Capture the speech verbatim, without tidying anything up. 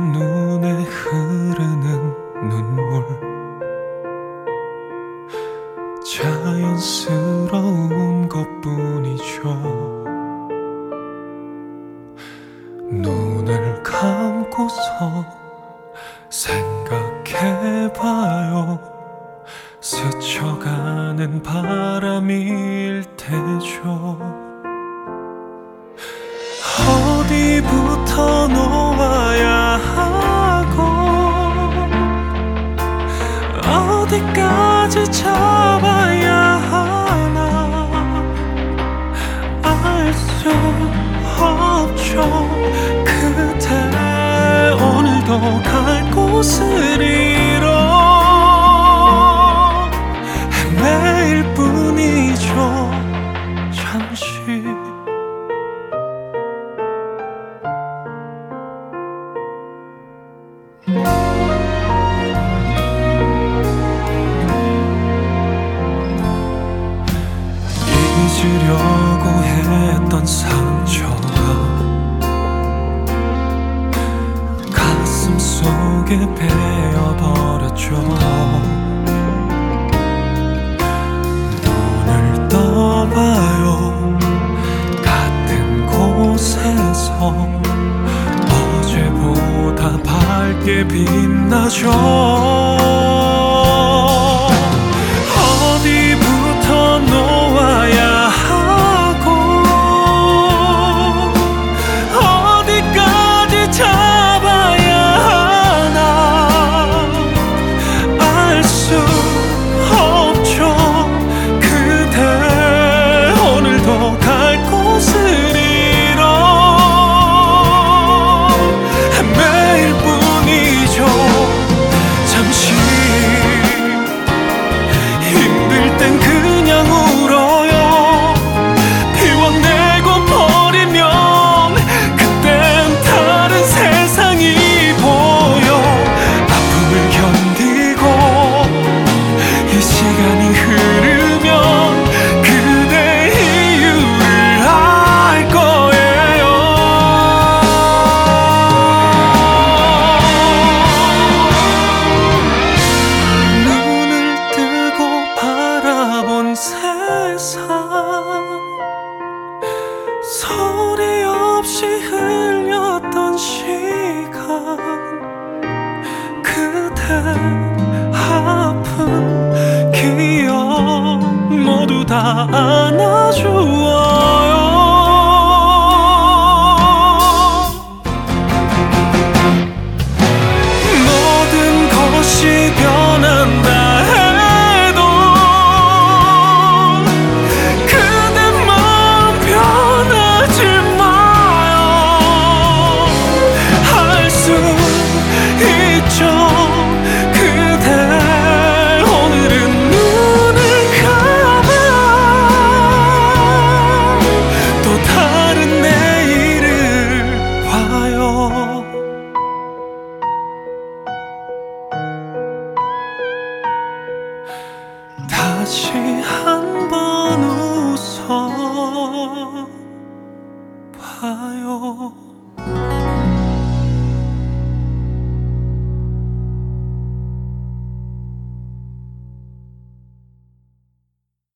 눈에 흐르는 눈물, 자연스러운 것뿐이죠. 눈을 감고서 생각해봐요. 스쳐가는 바람일 테죠. 어디부터 놓아야 하고 어디까지 잡아야 하나 알 수 없죠. 그대 오늘도 갈 곳을 잃어 헤매일 뿐이죠. 잠시 잊으려고 했던 상처가 가슴 속에 베어버렸죠. 눈을 떠봐요. 같은 곳에서 어제보다 밝게 빛나죠. 어디부터 놓아야 하고 어디까지 잡아야 하나 알 수 없죠. 그대 오늘도 갈 곳을 잃어 헤매일 뿐이죠. 잠시 힘들 땐 그냥 울어요. 피워내고 버리면 그땐 다른 세상이 보여. 아픔을 견디고 이 시간이 흐르면 그대 이유를 알 거예요. 눈을 뜨고 바라본 세상 소리 없이 흘렸던 시간 그대 아픈 기억 모두 다 안아주어요. 모든 것이 변한다 해도 그대 마음 변하지 마요. 할 수 있죠. 그대 오늘은 눈을 감아 또 다른 내일을 봐요. 다시 한